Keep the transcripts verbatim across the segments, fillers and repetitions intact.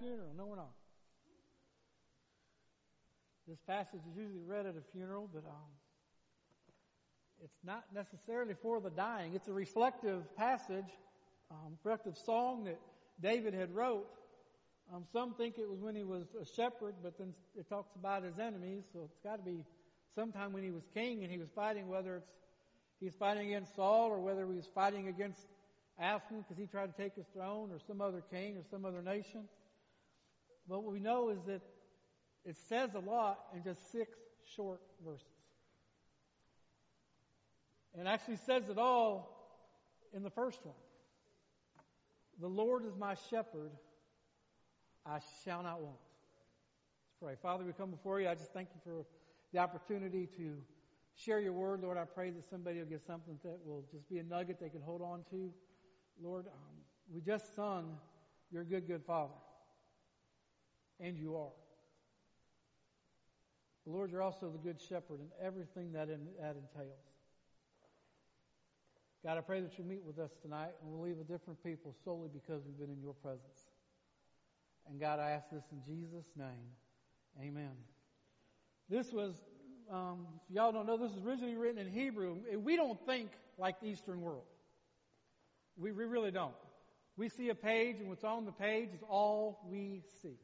funeral? No, we're not. This passage is usually read at a funeral, but um, it's not necessarily for the dying. It's a reflective passage, um, reflective song that David had wrote. Um, some think it was when he was a shepherd, but then it talks about his enemies, so it's got to be sometime when he was king and he was fighting, whether it's he's fighting against Saul or whether he was fighting against Absalom because he tried to take his throne, or some other king or some other nation. But what we know is that it says a lot in just six short verses. And actually says it all in the first one. The Lord is my shepherd, I shall not want. Let's pray. Father, we come before you. I just thank you for the opportunity to share your word. Lord, I pray that somebody will get something that will just be a nugget they can hold on to. Lord, um, we just sung, you're a good, good Father. And you are. Lord, you're also the good shepherd and everything that, in, that entails. God, I pray that you meet with us tonight and we'll leave a different people solely because we've been in your presence. And God, I ask this in Jesus' name. Amen. This was, um, if y'all don't know, this was originally written in Hebrew. We don't think like the Eastern world. We, we really don't. We see a page, and what's on the page is all we see.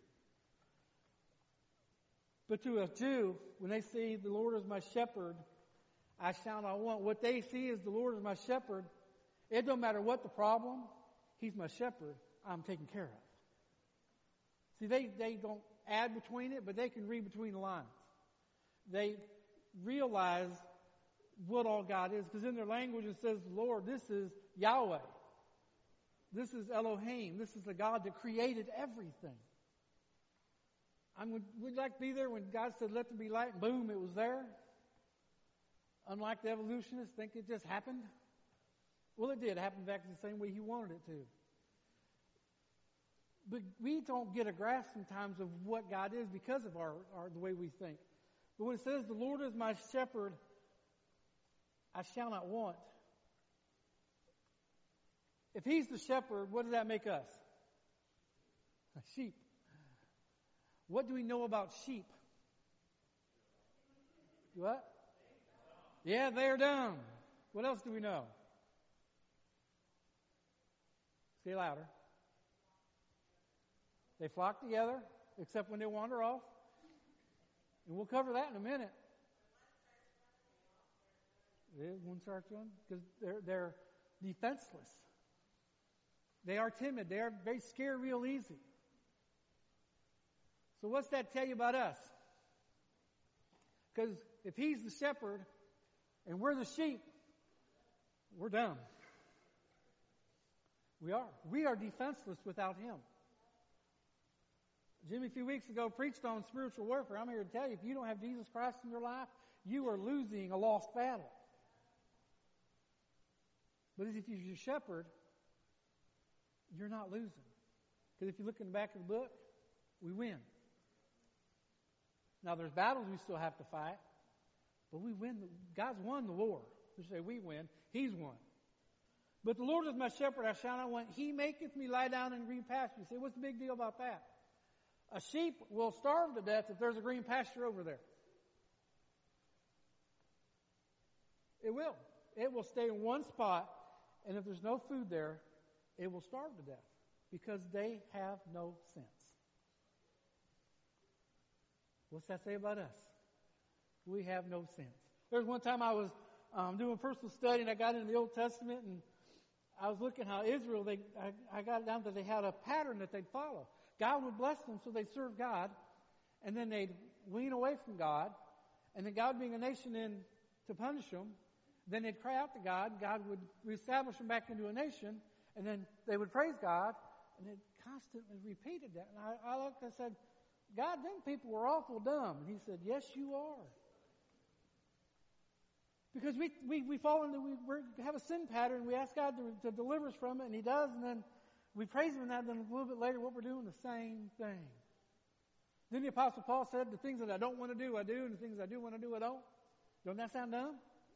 But to a Jew, when they see the Lord is my shepherd, I shall not want. What they see is the Lord is my shepherd. It don't matter what the problem. He's my shepherd. I'm taken care of. See, they, they don't add between it, but they can read between the lines. They realize what all God is. Because in their language it says, Lord, this is Yahweh. This is Elohim. This is the God that created everything. I mean, would like to be there when God said, let there be light, and boom, it was there. Unlike the evolutionists think it just happened. Well, it did. It happened back the same way He wanted it to. But we don't get a grasp sometimes of what God is because of our, our the way we think. But when it says, the Lord is my shepherd, I shall not want. If He's the shepherd, what does that make us? Sheep. What do we know about sheep? What? Yeah, they're dumb. What else do we know? Say louder. They flock together, except when they wander off. And we'll cover that in a minute. One starts running because they're they're defenseless. They are timid. They are they scare real easy. So what's that tell you about us? Because if He's the shepherd and we're the sheep, we're dumb. We are. We are defenseless without Him. Jimmy, a few weeks ago, preached on spiritual warfare. I'm here to tell you, if you don't have Jesus Christ in your life, you are losing a lost battle. But if He's your shepherd, you're not losing. Because if you look in the back of the book, we win. Now, there's battles we still have to fight, but we win. God's won the war. We say we win. He's won. But the Lord is my shepherd, I shall not want. He maketh me lie down in green pasture. You say, what's the big deal about that? A sheep will starve to death if there's a green pasture over there. It will. It will stay in one spot, and if there's no food there, it will starve to death because they have no sense. What's that say about us? We have no sense. There was one time I was um, doing personal study, and I got into the Old Testament, and I was looking how Israel, they, I, I got it down that they had a pattern that they'd follow. God would bless them so they'd serve God, and then they'd wean away from God, and then God being a nation in to punish them, then they'd cry out to God, God would reestablish them back into a nation, and then they would praise God, and it constantly repeated that. And I, I looked and I said, God, them people were awful dumb. And He said, yes, you are. Because we we, we fall into, we we're, have a sin pattern, we ask God to, to deliver us from it, and He does, and then we praise Him in that, and then a little bit later, what we're doing, the same thing. Then the Apostle Paul said, the things that I don't want to do, I do, and the things I do want to do, I don't. Don't that sound dumb?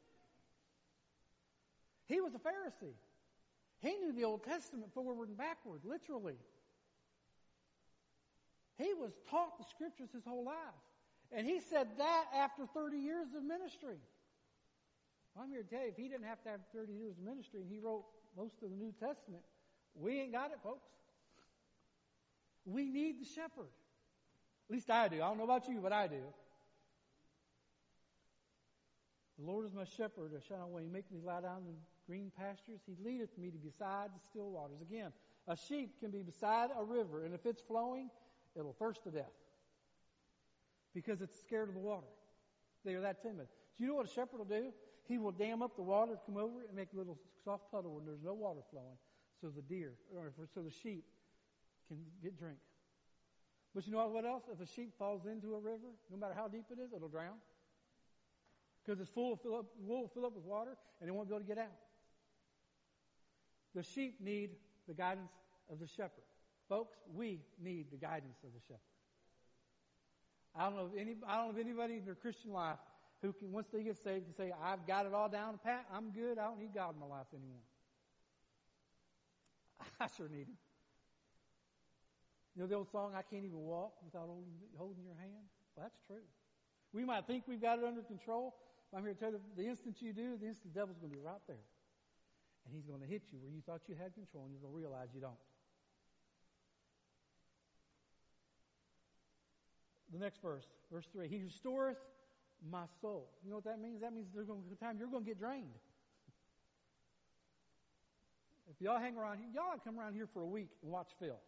He was a Pharisee. He knew the Old Testament forward and backward, literally. He was taught the Scriptures his whole life. And he said that after thirty years of ministry. I'm here to tell you, if he didn't have to have thirty years of ministry and he wrote most of the New Testament, we ain't got it, folks. We need the shepherd. At least I do. I don't know about you, but I do. The Lord is my shepherd. I shall not want. He maketh me lie down in green pastures. He leadeth me to beside the still waters. Again, a sheep can be beside a river, and if it's flowing, it'll thirst to death because it's scared of the water. They are that timid. Do you know what a shepherd will do? He will dam up the water to come over and make a little soft puddle where there's no water flowing, so the deer or so the sheep can get drink. But you know what else? If a sheep falls into a river, no matter how deep it is, it'll drown. Because it's full of fill up, will fill up with water, and it won't be able to get out. The sheep need the guidance of the shepherd. Folks, we need the guidance of the shepherd. I don't know if any, I don't know if anybody in their Christian life who can, once they get saved, can say, I've got it all down pat, I'm good, I don't need God in my life anymore. I sure need him. You know the old song, I can't even walk without holding, holding your hand? Well, that's true. We might think we've got it under control. But I'm here to tell you, the instant you do, the instant the devil's going to be right there. And he's going to hit you where you thought you had control, and you're going to realize you don't. The next verse, verse three. He restoreth my soul. You know what that means? That means there's going to be a time you're going to get drained. If y'all hang around here, y'all come around here for a week and watch Phil.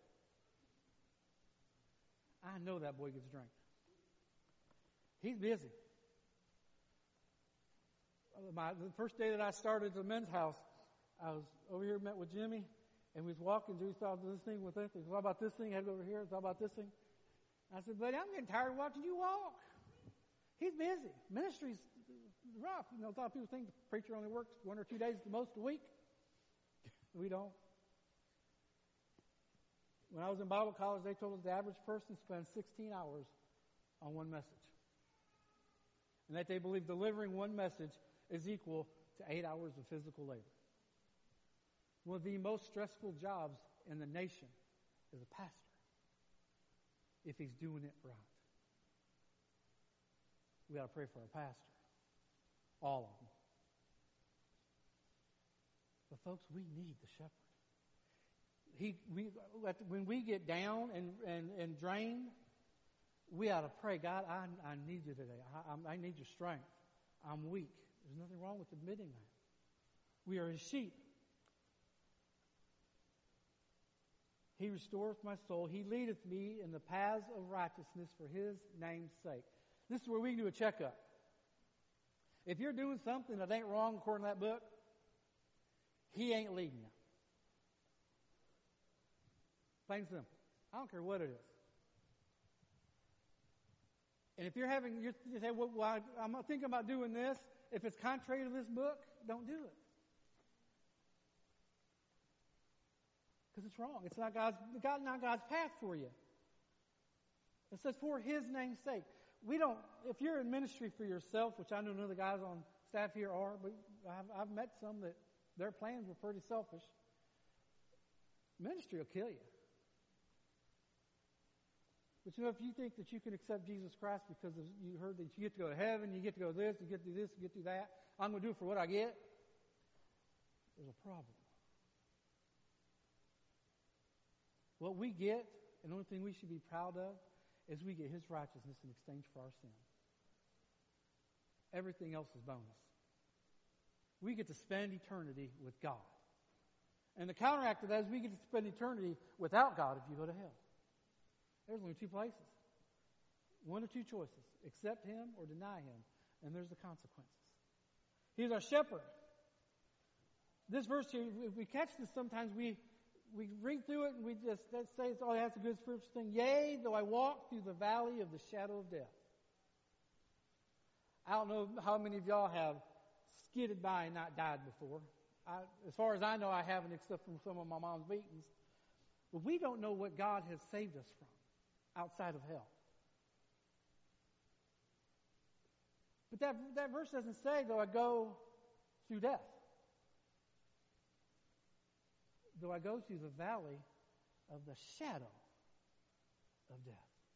I know that boy gets drained. He's busy. My, the first day that I started the men's house, I was over here, met with Jimmy, and we was walking through, saw this thing with this. It's all about this thing. I had to go over here. It's all about this thing. I said, buddy, I'm getting tired of watching you walk. He's busy. Ministry's rough. You know, a lot of people think the preacher only works one or two days at the most a week. We don't. When I was in Bible college, they told us the average person spends sixteen hours on one message. And that they believe delivering one message is equal to eight hours of physical labor. One of the most stressful jobs in the nation is a pastor, if he's doing it right. We got to pray for our pastor. All of them. But folks, we need the shepherd. He, we, when we get down and, and, and drained, we ought to pray, God, I, I need you today. I, I need your strength. I'm weak. There's nothing wrong with admitting that. We are his sheep. He restoreth my soul. He leadeth me in the paths of righteousness for his name's sake. This is where we can do a checkup. If you're doing something that ain't wrong according to that book, he ain't leading you. Plain and simple. I don't care what it is. And if you're having, you're, you say, well, well, I'm thinking about doing this. If it's contrary to this book, don't do it. Because it's wrong. It's not God's, God, not God's path for you. It says, for his name's sake. We don't, if you're in ministry for yourself, which I know none of the guys on staff here are, but I've, I've met some that their plans were pretty selfish. Ministry will kill you. But you know, if you think that you can accept Jesus Christ because of, you heard that you get to go to heaven, you get to go this, you get to do this, you get to do that, I'm going to do it for what I get, there's a problem. What we get, and the only thing we should be proud of, is we get his righteousness in exchange for our sin. Everything else is bonus. We get to spend eternity with God. And the counteract to that is we get to spend eternity without God if you go to hell. There's only two places. One or two choices. Accept him or deny him. And there's the consequences. He's our shepherd. This verse here, if we catch this, sometimes we we read through it and we just let's say it's all that's a good spiritual thing. Yea, though I walk through the valley of the shadow of death. I don't know how many of y'all have skidded by and not died before. I, as far as I know, I haven't, except from some of my mom's beatings. But we don't know what God has saved us from outside of hell. But that, that verse doesn't say, though I go through death. Though I go through the valley of the shadow of death.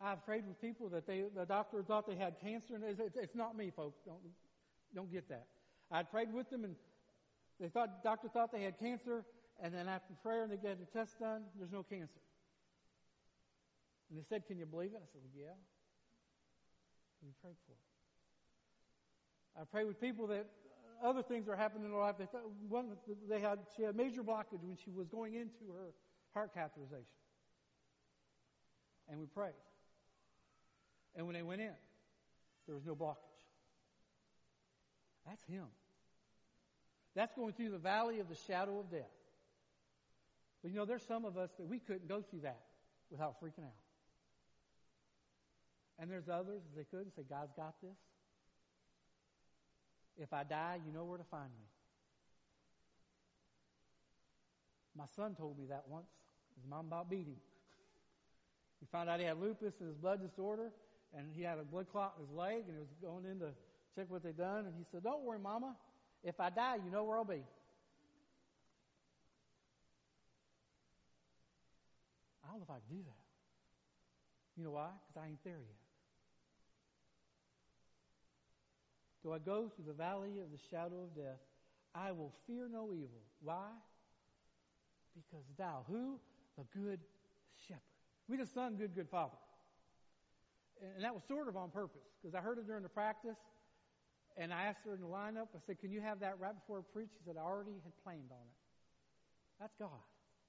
I've prayed with people that they, the doctor thought they had cancer, and it's, it's, it's not me, folks. Don't, don't get that. I prayed with them, and they thought, doctor thought they had cancer, and then after prayer, and they get the test done, there's no cancer. And they said, "Can you believe it?" I said, "Well, yeah." And we prayed for it. I pray with people that other things are happening in their life. They thought, one, they had she had major blockage when she was going into her heart catheterization, and we prayed. And when they went in, there was no blockage. That's Him. That's going through the valley of the shadow of death. But you know, there's some of us that we couldn't go through that without freaking out. And there's others, as they could, and say, "God's got this. If I die, you know where to find me." My son told me that once. His mom about beat him. He found out he had lupus and his blood disorder, and he had a blood clot in his leg, and he was going in to check what they'd done. And he said, "Don't worry, Mama. If I die, you know where I'll be." I don't know if I can do that. You know why? Because I ain't there yet. Though I go through the valley of the shadow of death, I will fear no evil. Why? Because thou, who? The good shepherd. We just sung Good, Good Father. And that was sort of on purpose, because I heard it during the practice, and I asked her in the lineup, I said, "Can you have that right before I preach?" She said, "I already had planned on it." That's God.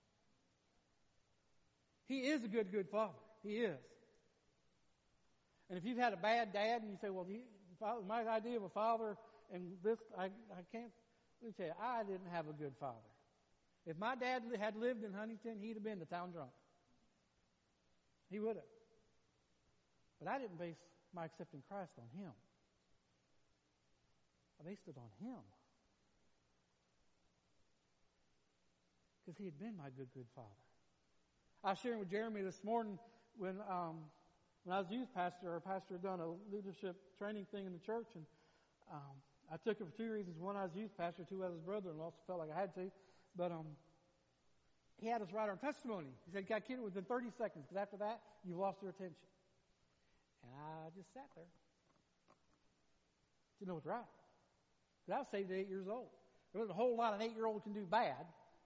He is a good, good Father. He is. And if you've had a bad dad and you say, "Well, he, my idea of a father and this, I, I can't," let me tell you, I didn't have a good father. If my dad had lived in Huntington, he'd have been the town drunk. He would have. But I didn't base my accepting Christ on him. I based it on Him. Because He had been my good, good Father. I was sharing with Jeremy this morning when um, when I was youth pastor, our pastor had done a leadership training thing in the church, and um, I took it for two reasons. One, I was youth pastor. Two, I was his brother-in-law, so felt like I had to. But um, he had us write our testimony. He said, "You got to get it within thirty seconds, because after that, you've lost your attention." And I just sat there. Didn't know what's right. Because I was saved at eight years old. There wasn't a whole lot an eight-year-old can do bad.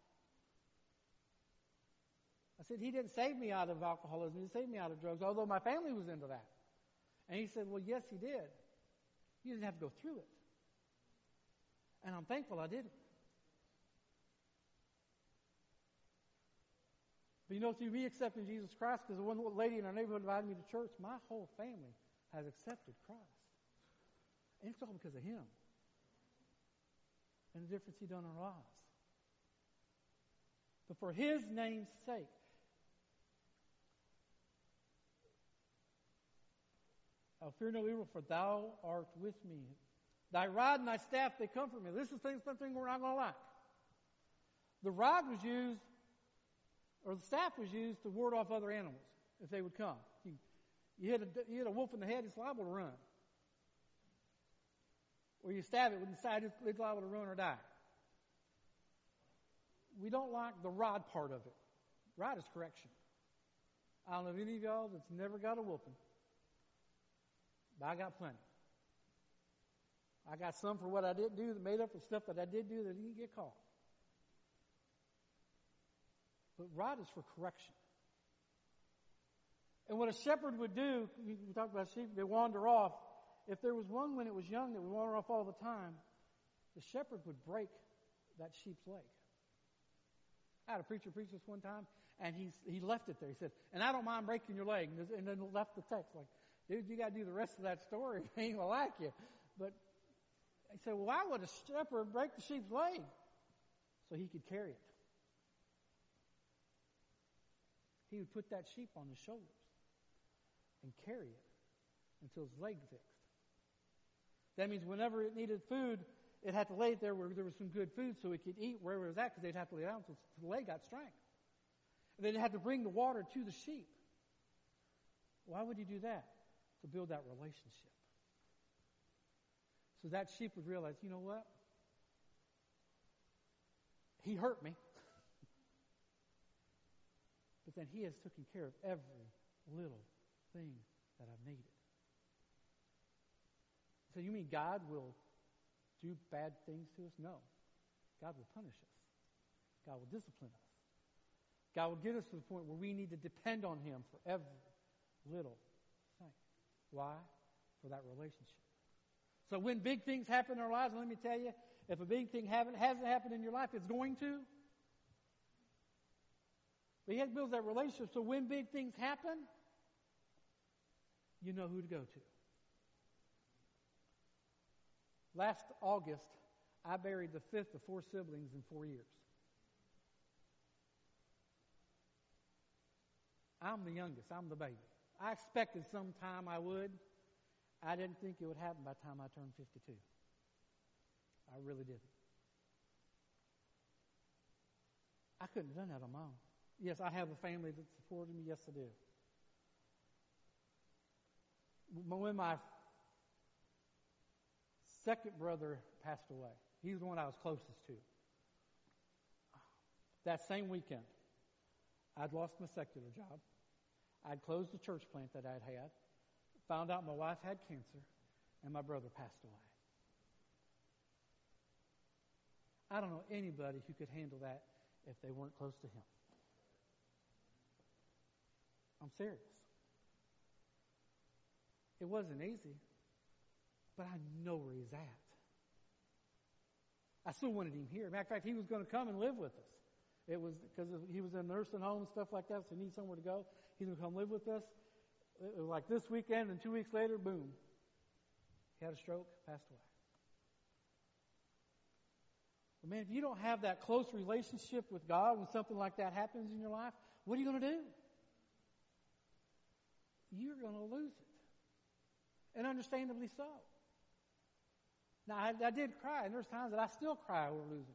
I said, He didn't save me out of alcoholism. He saved me out of drugs, although my family was into that. And he said, "Well, yes, He did. You didn't have to go through it." And I'm thankful I didn't. But you know, through me accepting Jesus Christ, because the one lady in our neighborhood invited me to church, my whole family has accepted Christ. And it's all because of Him. And the difference He done in our lives. But for His name's sake, I'll fear no evil, for Thou art with me. Thy rod and Thy staff, they comfort me. This is something we're not going to like. The rod was used, or the staff was used to ward off other animals if they would come. You, you, hit, a, you hit a wolf in the head, it's liable to run. Or you stab it with the side, it's liable to run or die. We don't like the rod part of it. Rod is correction. I don't know of any of y'all that's never got a whooping. But I got plenty. I got some for what I didn't do that made up for stuff that I did do that didn't get caught. But rod is for correction. And what a shepherd would do, we talk about sheep, they wander off. If there was one when it was young that would wander off all the time, the shepherd would break that sheep's leg. I had a preacher preach this one time, and he he left it there. He said, "And I don't mind breaking your leg," and then left the text like, "Dude, you got to do the rest of that story. It ain't gonna like you." But he said, "Well, why would a shepherd break the sheep's leg?" So he could carry it. He would put that sheep on his shoulders and carry it until his leg fixed. That means whenever it needed food, it had to lay it there where there was some good food so it could eat wherever it was at, because they'd have to lay it down until the leg got strength. And then it had to bring the water to the sheep. Why would he do that? To build that relationship. So that sheep would realize, you know what? He hurt me. But then He has taken care of every little thing that I've needed. So you mean God will do bad things to us? No. God will punish us. God will discipline us. God will get us to the point where we need to depend on Him for every little thing. Why? For that relationship. So when big things happen in our lives, and let me tell you, if a big thing haven't, hasn't happened in your life, it's going to. But He has built that relationship, so when big things happen, you know who to go to. Last August, I buried the fifth of four siblings in four years. I'm the youngest. I'm the baby. I expected sometime I would. I didn't think it would happen by the time I turned fifty-two. I really didn't. I couldn't have done that on my own. Yes, I have a family that supported me. Yes, I do. When my second brother passed away, he's the one I was closest to. That same weekend, I'd lost my secular job. I'd closed the church plant that I'd had. Found out my wife had cancer, and my brother passed away. I don't know anybody who could handle that if they weren't close to Him. I'm serious. It wasn't easy, but I know where He's at. I still wanted Him here. Matter of fact, He was going to come and live with us. It was because he was in a nursing home and stuff like that, so he needs somewhere to go. He's going to come live with us. It was like this weekend, and two weeks later, boom. He had a stroke, passed away. But man, if you don't have that close relationship with God when something like that happens in your life, what are you going to do? You're going to lose it. And understandably so. Now, I, I did cry, and there's times that I still cry over losing.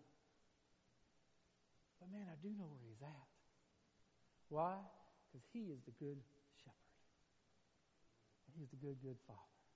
But man, I do know where He's at. Why? Because He is the good shepherd. And He's the good, good Father.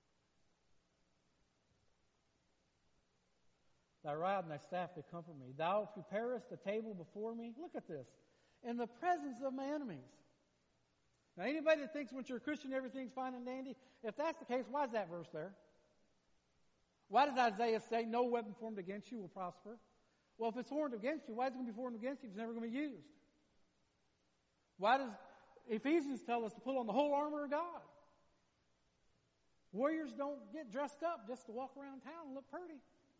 Thy rod and thy staff, they comfort me. Thou preparest a table before me. Look at this. In the presence of my enemies. Now, anybody that thinks once you're a Christian everything's fine and dandy, if that's the case, why is that verse there? Why does Isaiah say, no weapon formed against you will prosper? Well, if it's formed against you, why is it going to be formed against you if it's never going to be used? Why does Ephesians tell us to put on the whole armor of God? Warriors don't get dressed up just to walk around town and look pretty.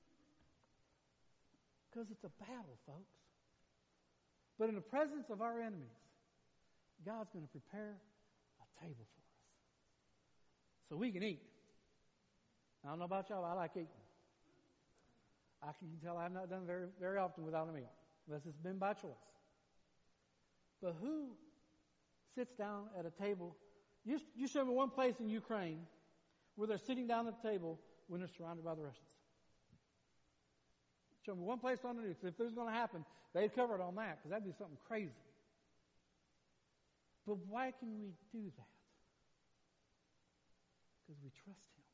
Because it's a battle, folks. But in the presence of our enemies, God's going to prepare a table for us. So we can eat. I don't know about y'all, I like eating. I can tell I've not done very very often without a meal, unless it's been by choice. But who sits down at a table? You, you show me one place in Ukraine where they're sitting down at the table when they're surrounded by the Russians. Show me one place on the news. If this was going to happen, they'd cover it on that, because that'd be something crazy. But why can we do that? Because we trust Him.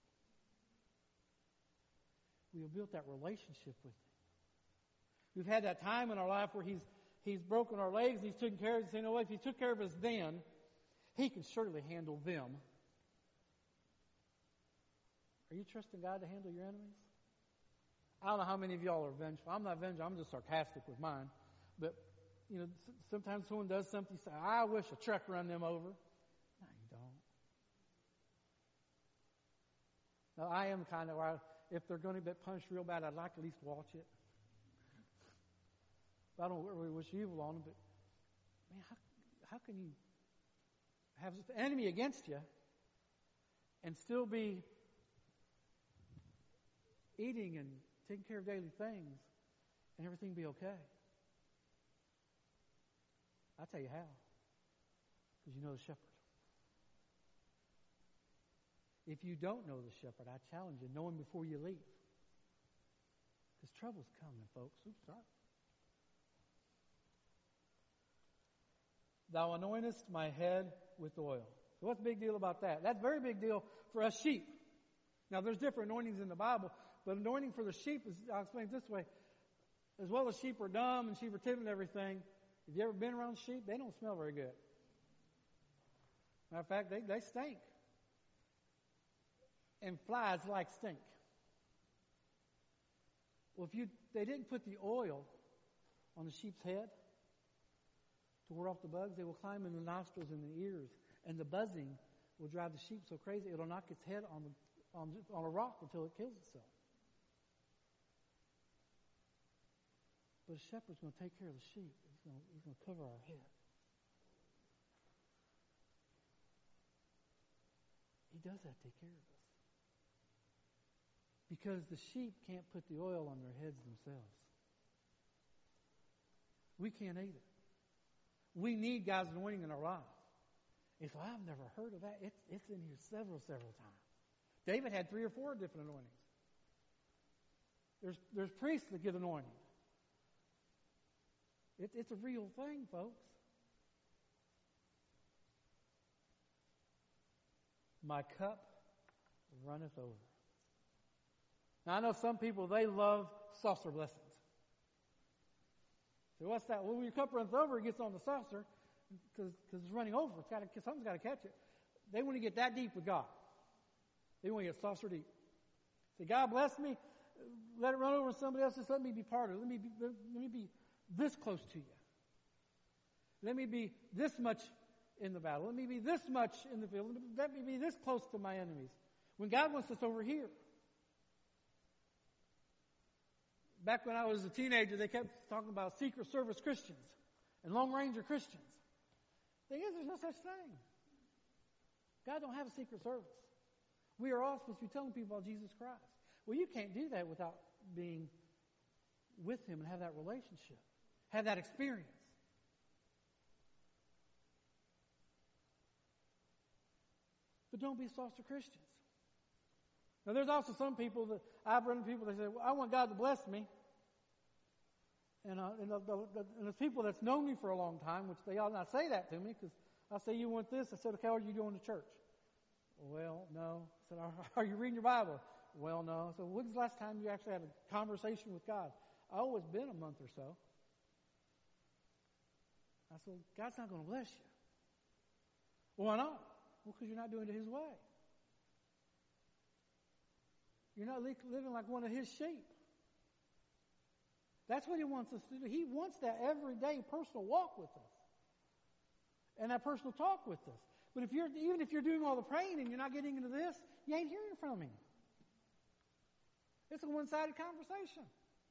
We have built that relationship with Him. We've had that time in our life where He's He's broken our legs, He's taken care of us. You know what? If He took care of us then, He can surely handle them. Are you trusting God to handle your enemies? I don't know how many of y'all are vengeful. I'm not vengeful. I'm just sarcastic with mine. But, you know, sometimes someone does something, you say, I wish a truck run them over. No, you don't. Now, I am kind of, if they're going to get punished real bad, I'd like to at least watch it. I don't really wish evil on them, but, man, how, how can you have the enemy against you and still be eating and taking care of daily things and everything be okay? I'll tell you how. Because you know the shepherd. If you don't know the shepherd, I challenge you, know Him before you leave. Because trouble's coming, folks. Oops, sorry. Thou anointest my head with oil. So what's the big deal about that? That's a very big deal for us sheep. Now, there's different anointings in the Bible, but anointing for the sheep is, I'll explain it this way. As well as sheep are dumb and sheep are timid and everything, have you ever been around sheep? They don't smell very good. Matter of fact, they, they stink. And flies like stink. Well, if you they didn't put the oil on the sheep's head to ward off the bugs, they will climb in the nostrils and the ears, and the buzzing will drive the sheep so crazy it'll knock its head on the on, on a rock until it kills itself. But a shepherd's going to take care of the sheep. He's going to, he's going to cover our head. He does that to take care of us. Because the sheep can't put the oil on their heads themselves. We can't either. We need God's anointing in our life. If I've never heard of that, it's, it's in here several, several times. David had three or four different anointings. There's, there's priests that get anointing. It, it's a real thing, folks. My cup runneth over. Now, I know some people, they love saucer blessings. So what's that? Well, when your cup runs over, it gets on the saucer because it's running over. It's got to, something's got to catch it. They want to get that deep with God. They want to get saucer deep. Say, God bless me. Let it run over somebody else. Just let me be part of it. Let me be, let me be this close to you. Let me be this much in the battle. Let me be this much in the field. Let me be this close to my enemies. When God wants us over here. Back when I was a teenager, they kept talking about Secret Service Christians and Lone Ranger Christians. The thing is, there's no such thing. God don't have a secret service. We are all supposed to be telling people about Jesus Christ. Well, you can't do that without being with Him and have that relationship, have that experience. But don't be saucer Christians. Now, there's also some people that I've run into people that say, well, I want God to bless me. And, uh, and, the, the, the, and there's people that's known me for a long time, which they ought not say that to me, because I say, you want this? I said, okay, how are you doing to church? Well, no. I said, are, are you reading your Bible? Well, no. I said, when's the last time you actually had a conversation with God? Oh, it's been a month or so. I said, God's not going to bless you. Why not? Well, because you're not doing it His way. You're not li- living like one of His sheep. That's what He wants us to do. He wants that everyday personal walk with us. And that personal talk with us. But if you're, even if you're doing all the praying and you're not getting into this, you ain't hearing from Him. It's a one-sided conversation.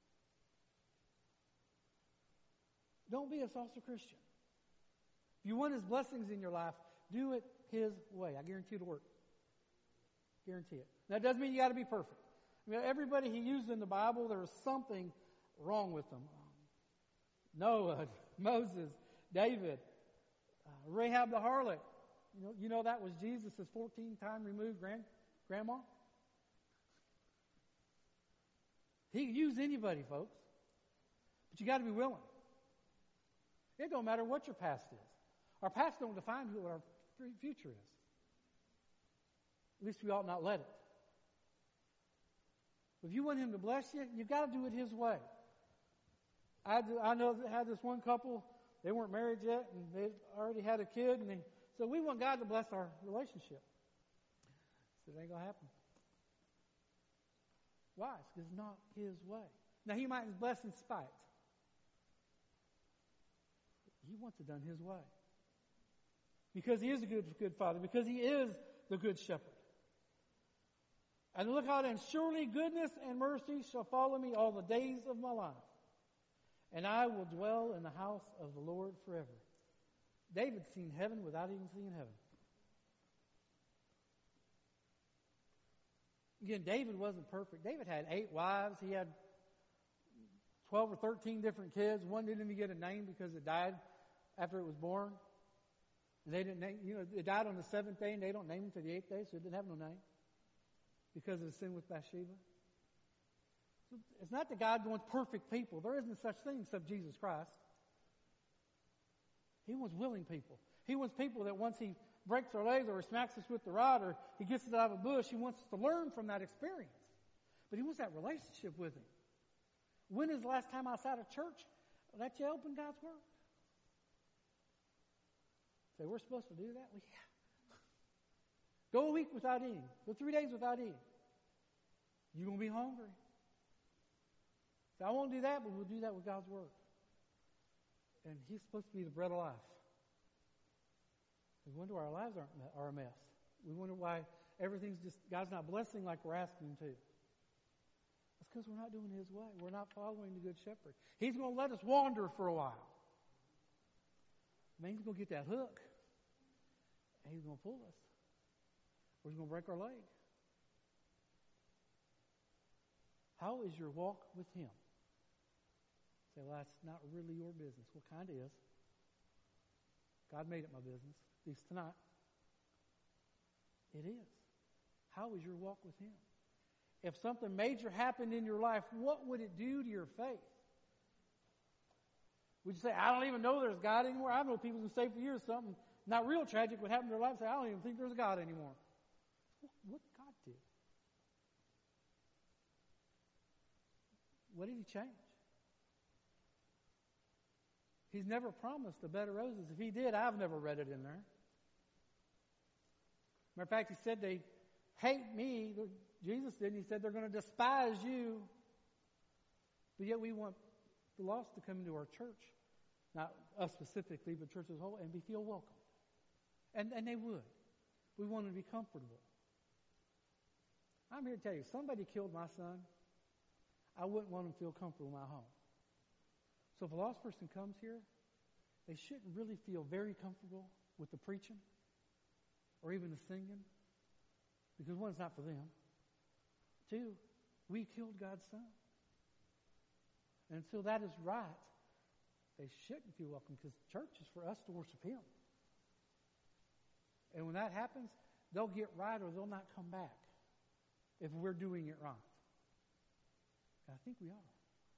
Don't be a saucer Christian. If you want His blessings in your life, do it His way. I guarantee it'll work. Guarantee it. That doesn't mean you got to be perfect. I mean, everybody He used in the Bible, there was something wrong with them. Noah, Moses, David, uh, Rahab the harlot. You know, you know that was Jesus' fourteen-time removed grand, grandma? He can use anybody, folks. But you got to be willing. It don't matter what your past is. Our past don't define who our future is. At least we ought not let it. If you want Him to bless you, you've got to do it His way. I, I know I had this one couple, they weren't married yet, and they already had a kid, and they said, we want God to bless our relationship. I said, it ain't going to happen. Why? It's because it's not His way. Now, He might bless in spite. He wants it done His way. Because He is a good, good Father. Because He is the good shepherd. And look out, and surely goodness and mercy shall follow me all the days of my life. And I will dwell in the house of the Lord forever. David's seen heaven without even seeing heaven. Again, David wasn't perfect. David had eight wives. He had twelve or thirteen different kids. One didn't even get a name because it died after it was born. And they didn't name, you know, it died on the seventh day, and they don't name him to the eighth day, so it didn't have no name because of the sin with Bathsheba. So it's not that God wants perfect people. There isn't such thing except Jesus Christ. He wants willing people. He wants people that once He breaks our legs or He smacks us with the rod or He gets us out of a bush, He wants us to learn from that experience. But He wants that relationship with Him. When is the last time outside of church that you open God's Word? Say, we're supposed to do that? Well, yeah. Go a week without eating. Go three days without eating. You're going to be hungry. So I won't do that, but we'll do that with God's Word. And He's supposed to be the bread of life. We wonder why our lives aren't are a mess. We wonder why everything's just, God's not blessing like we're asking Him to. It's because we're not doing His way. We're not following the Good Shepherd. He's going to let us wander for a while. Man, He's going to get that hook. And He's going to pull us. Or He's going to break our leg. How is your walk with Him? Say, well, that's not really your business. Well, kind of is. God made it my business, at least tonight. It is. How is your walk with Him? If something major happened in your life, what would it do to your faith? Would you say, I don't even know there's God anymore? I've known people who say for years something not real tragic would happen in their life and say, I don't even think there's a God anymore. What did God do? What did He change? He's never promised a bed of roses. If He did, I've never read it in there. Matter of fact, He said they hate me. Jesus did. He said they're going to despise you. But yet we want the lost to come into our church. Not us specifically, but church as a whole, and be feel welcome. And, and they would. We want them to be comfortable. I'm here to tell you, if somebody killed my son, I wouldn't want them to feel comfortable in my home. So if a lost person comes here, they shouldn't really feel very comfortable with the preaching or even the singing, because one, it's not for them. Two, we killed God's Son. And until that is right, they shouldn't feel welcome, because church is for us to worship Him. And when that happens, they'll get right or they'll not come back if we're doing it right. And I think we are.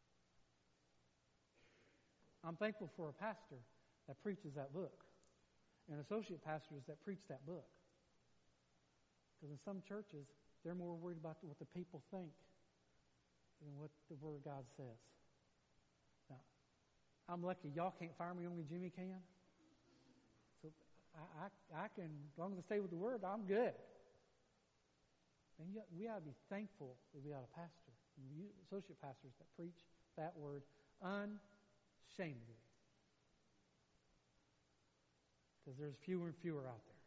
I'm thankful for a pastor that preaches that book and associate pastors that preach that book. Because in some churches, they're more worried about what the people think than what the Word of God says. Now, I'm lucky. Y'all can't fire me, only Jimmy can. So I, I, I can, as long as I stay with the Word, I'm good. And yet we ought to be thankful that we got a pastor, and associate pastors that preach that Word unshamedly. Because there's fewer and fewer out there.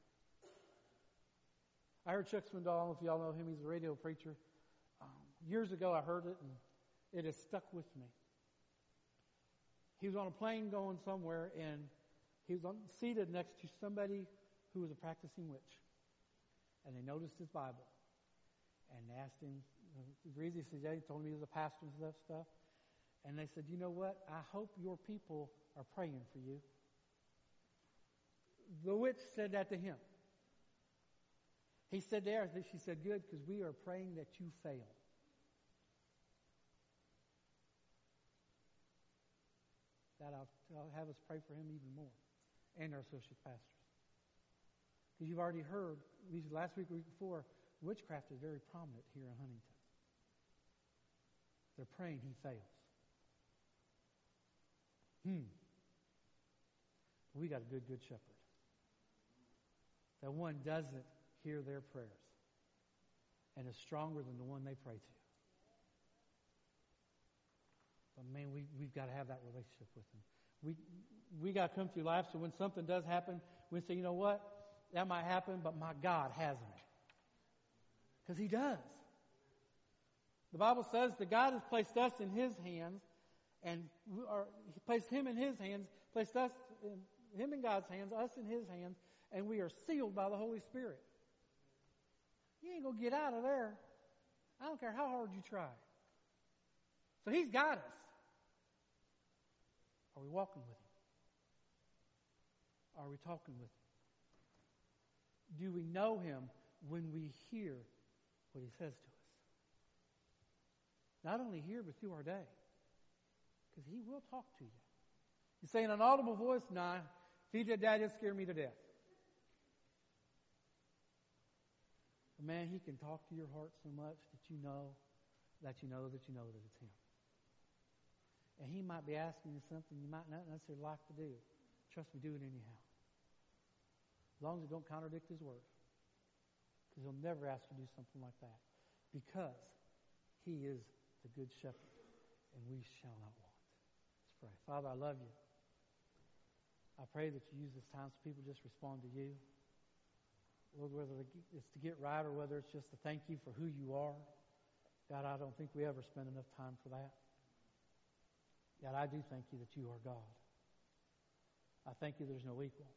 I heard Chuck Swindoll, I don't know if y'all know him, he's a radio preacher. Um, years ago I heard it, and it has stuck with me. He was on a plane going somewhere, and he was on, seated next to somebody who was a practicing witch. And they noticed his Bible. And they asked him, agrees, he said, yeah, he told him he was a pastor and stuff, stuff. And they said, you know what? I hope your people are praying for you. The witch said that to him. He said there, she said, good, because we are praying that you fail. That I'll, I'll have us pray for him even more. And our associate pastors. Because you've already heard, at least last week or week before, witchcraft is very prominent here in Huntington. They're praying he fails. Hmm. We got a good, good shepherd. That one doesn't hear their prayers and is stronger than the one they pray to. But man, we, we've got to have that relationship with him. We we got to come through life, so when something does happen, we say, you know what? That might happen, but my God has me. Because he does. The Bible says that God has placed us in his hands, and we are, he placed him in his hands, placed us in, him in God's hands, us in his hands, and we are sealed by the Holy Spirit. You ain't going to get out of there. I don't care how hard you try. So he's got us. Are we walking with him? Are we talking with him? Do we know him when we hear what he says to us? Not only here, but through our day. Because he will talk to you. You say in an audible voice, nah, if he did that, it'd scare me to death. But man, he can talk to your heart so much that you know, that you know, that you know that it's him. And he might be asking you something you might not necessarily like to do. Trust me, do it anyhow. As long as it don't contradict his word. Because He'll never ask you to do something like that. Because He is the good shepherd, and we shall not want. Let's pray. Father, I love you. I pray that you use this time so people just respond to you. Lord, whether it's to get right or whether it's just to thank you for who you are. God, I don't think we ever spend enough time for that. God, I do thank you that you are God. I thank you there's no equal.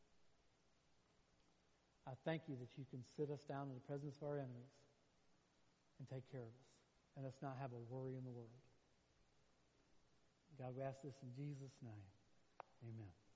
I thank you that you can sit us down in the presence of our enemies and take care of us and us not have a worry in the world. God, we ask this in Jesus' name. Amen.